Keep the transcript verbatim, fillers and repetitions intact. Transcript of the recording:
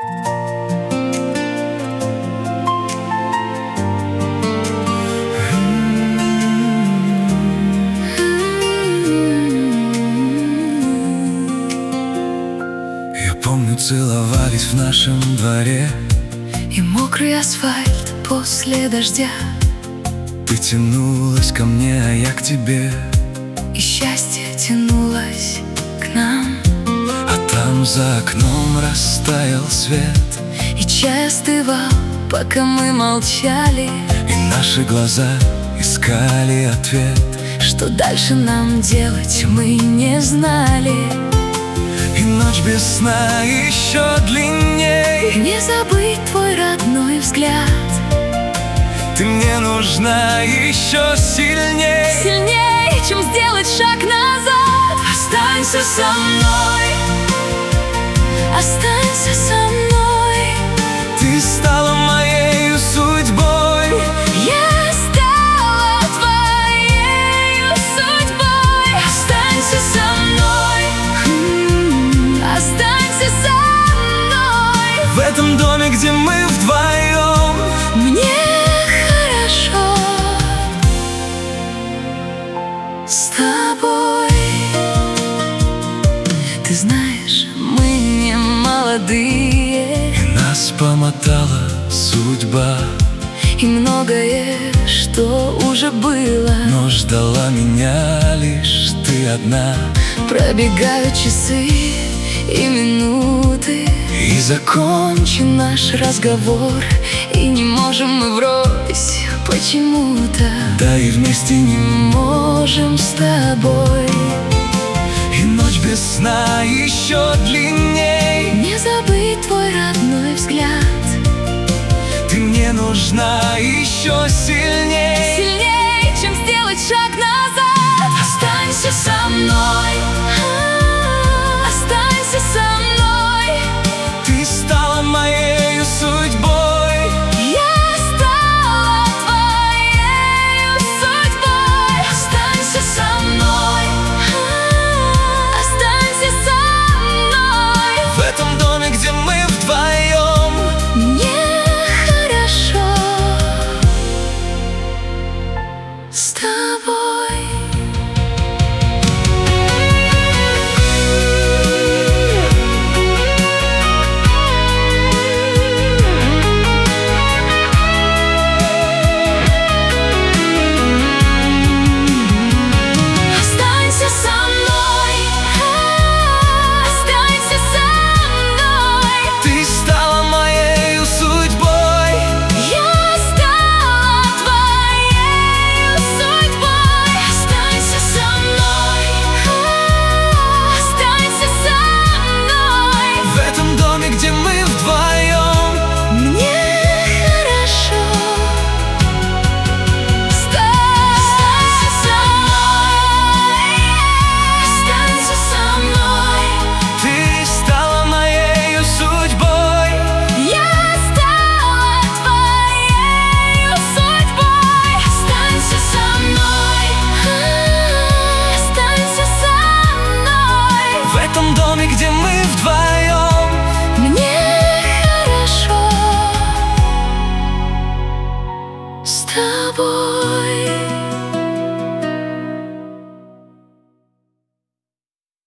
Помню, целовались в нашем дворе, и мокрый асфальт после дождя. Ты тянулась ко мне, а я к тебе, и счастье тянулось к нам. А там за окном растаял свет, и чай остывал, пока мы молчали, и наши глаза искали ответ. Что дальше нам делать, мы не знали. И ночь без сна еще длинней. Не забыть твой родной взгляд. Ты мне нужна еще сильней, сильней, чем сделать шаг назад. Останься со мной, останься со мной. Ты стала моею судьбой. Я стала твоею судьбой. Останься со мной, останься со мной. в этом доме, где мы вдвоем. Мне хорошо с тобой. Ты знаешь, мы не молодые, И нас помотала судьба, и многое, что уже было, но ждала меня лишь ты одна. пробегают часы и минуты, И закончен наш разговор, и не можем мы врозь почему-то. Да и вместе не Можем с тобой. И ночь без сна еще длинней. Не забыть твой родной взгляд. Ты мне нужна еще сильней, Сильней, чем сделать шаг назад. Останься со мной, Останься со мной. ты стала моею судьбой. Я стала твоею судьбой. Останься со мной, Останься со мной. в этом доме, где мы вдвоем. Мне хорошо с тобой. Останься со мной, Останься со мной. ты стала моею судьбой. Я стала твоею судьбой. Останься со мной, Останься со мной. в этом доме, где мы вдвоем. Мне хорошо с тобой. Останься со мной, ты стала моею судьбой. Я стала твоею судьбой. Останься со мной, Останься со мной. в этом доме,